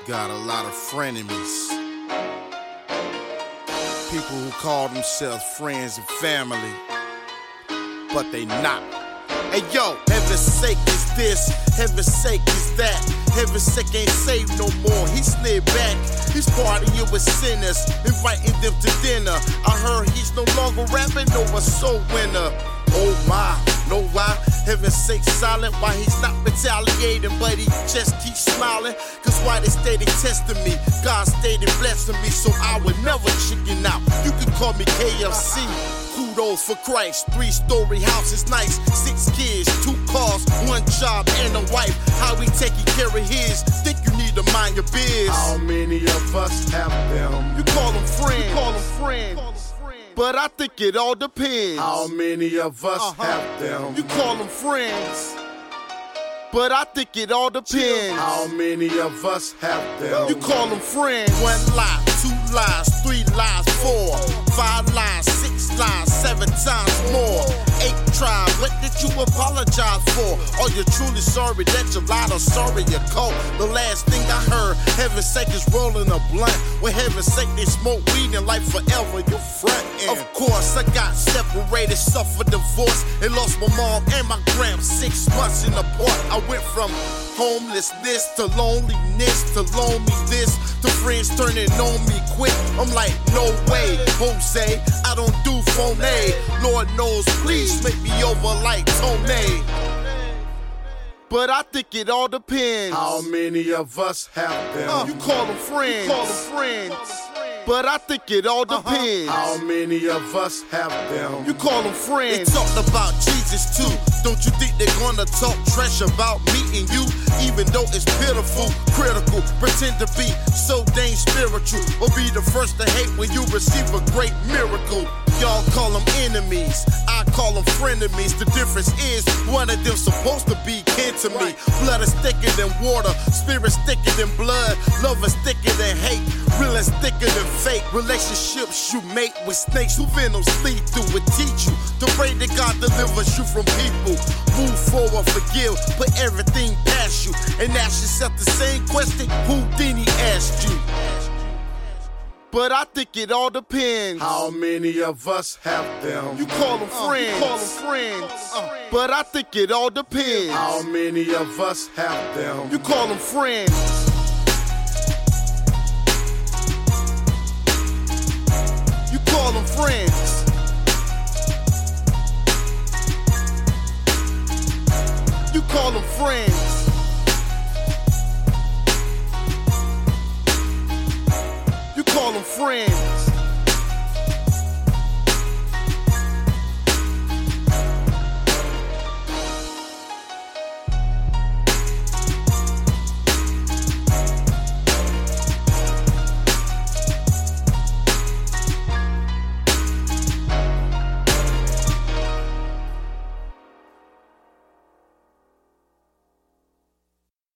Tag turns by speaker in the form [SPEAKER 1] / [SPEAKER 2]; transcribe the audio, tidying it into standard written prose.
[SPEAKER 1] got a lot of frenemies. People who call themselves friends and family, but they not. Hey yo, heaven's sake is this, heaven's sake is that. Heaven's sake ain't saved no more, he slid back. He's partying with sinners, inviting them to dinner. I heard he's no longer rapping, no a soul winner. Oh my, know why? Heaven's sake silent, why he's not retaliating, but he just keeps smiling. Cause why they steady testing me, God steady blessing me, so I would never chicken out. You can call me KFC. Kudos for Christ, 3-story house is nice, 6 kids, 2 cars, 1 job and a wife. How we taking care of his? Think you need to mind your biz.
[SPEAKER 2] How many of us have them?
[SPEAKER 1] You call them friends, but I think it all depends.
[SPEAKER 2] How many of us have them?
[SPEAKER 1] You call them friends, but I think it all depends.
[SPEAKER 2] How many of us have them?
[SPEAKER 1] You call them friends. 1 lie, 2 lies, 3 lies, 4, 5 lies, 6 lies, 7 times more. 8 tries, what did you apologize for? Are you truly sorry that you lied or sorry you caught? The last thing I heard, heaven's sake is rolling a blunt. When heaven's sake they smoke weed and life forever, you frontin'. Of course, I got separated, suffered divorce, and lost my mom and my gram 6 months in apart. I went from homelessness to loneliness to this to friends turning on me quick. I'm like, no way, Jose, I don't do phone. Lord knows, please make me over like Tony. But I think it all depends.
[SPEAKER 2] How many of us have them?
[SPEAKER 1] You call them friends, but I think it all depends.
[SPEAKER 2] How many of us have them?
[SPEAKER 1] You call them friends. They talked about Jesus too. Don't you think they're gonna talk trash about me and you? Even though it's pitiful, critical, pretend to be so dang spiritual, or be the first to hate when you receive a great miracle. Y'all call them enemies, I call them frenemies. The difference is one of them supposed to be kin to me. Blood is thicker than water, spirit thicker than blood, love is thicker than hate, real is thicker than fake. Relationships you make with snakes who venom sleep through will teach you to pray that God delivers you from people. Move forward, forgive, put everything past you, and ask yourself the same question Houdini asked you. But I think it all depends.
[SPEAKER 2] How many of us have them?
[SPEAKER 1] You call them friends, but I think it all depends.
[SPEAKER 2] How many of us have them?
[SPEAKER 1] You call them friends, you call them friends, you call them friends. You call them friends.